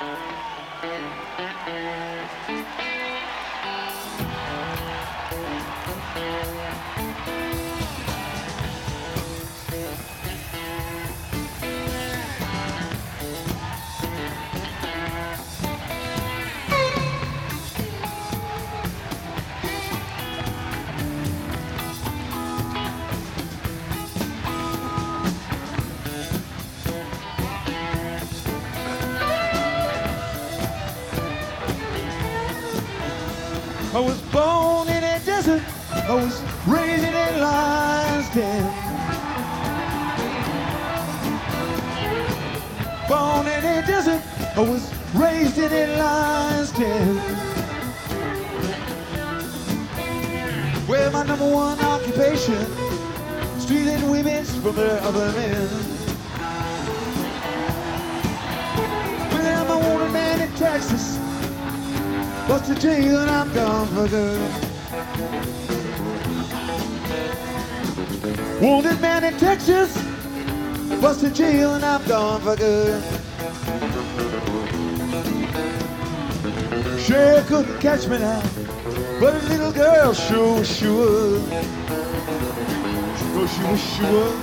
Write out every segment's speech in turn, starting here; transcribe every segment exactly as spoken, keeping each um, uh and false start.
I was born in a desert, I was raised in a lion's den. Born in a desert, I was raised in a lion's den. Where my number one occupation, stealing women from their other men. Well, I'm a wanted man in Texas, bust a jail and I'm gone for good. Wounded man in Texas, bust a jail and I'm gone for good. Sure couldn't catch me now, but a little girl sure was sure. Sure she was sure.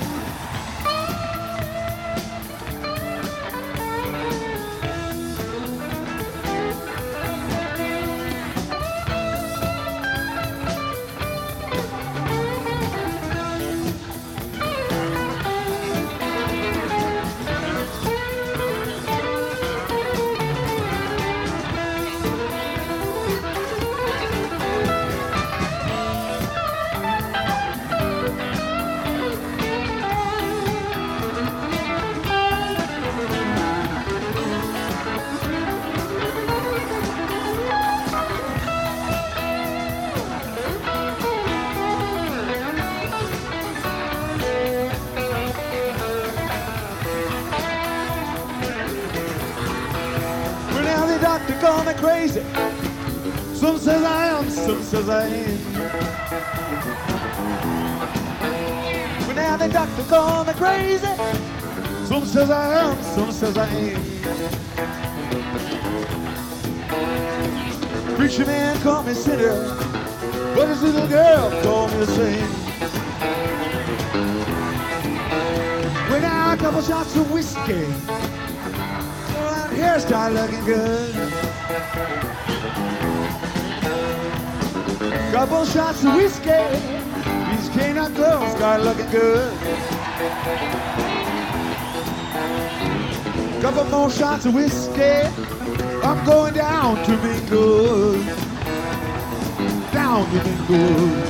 Doctor call me crazy. Some says I am, some says I ain't. But now the doctor call me crazy. Some says I am, some says I ain't. Preacher man call me sinner, but his little girl called me the same. Well now a couple shots of whiskey, hair start looking good. Couple shots of whiskey, these canine girls start looking good. Couple more shots of whiskey, I'm going down to be good. Down to be good.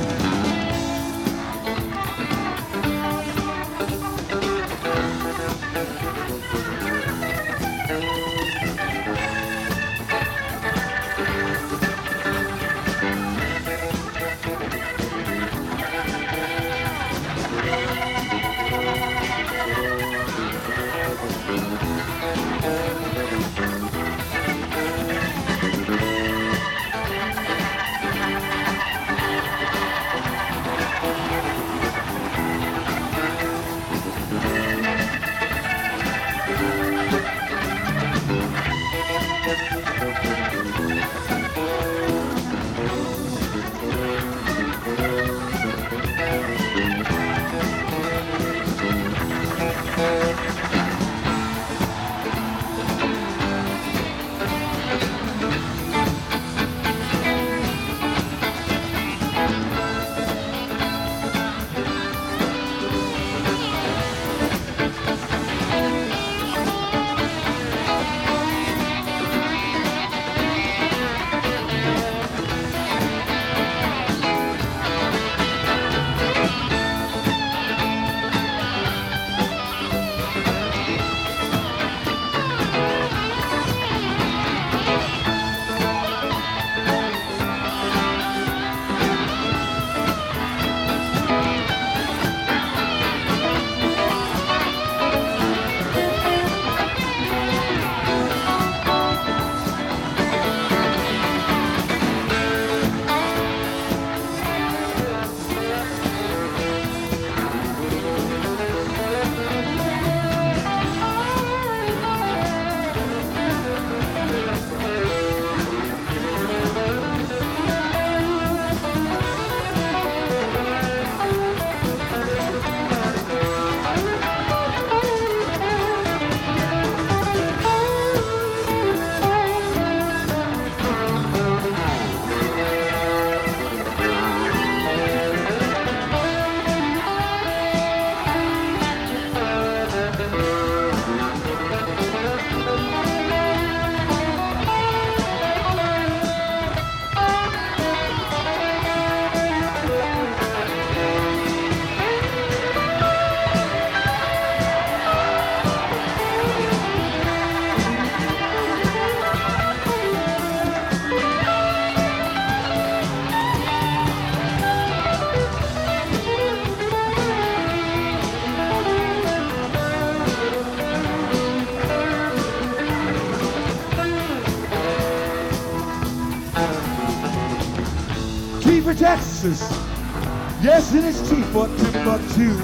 for Texas. Yes, it is T for Timbuktu.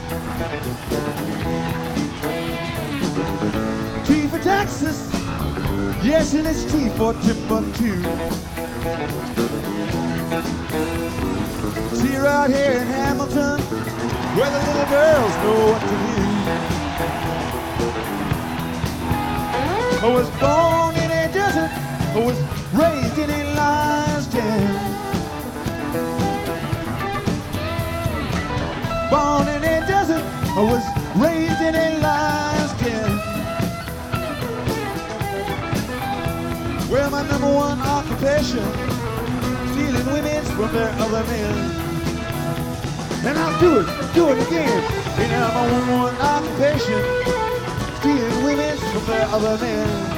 T for Texas. Yes, it is T for Timbuktu. See, right here in Hamilton, where the little girls know what to do. I was born in a desert, I was raised in a lion's den. Born in a desert, I was raised in a lion's den. Well, my number one occupation, stealing women from their other men. And I'll do it, do it again. You know, my number one occupation, stealing women from their other men.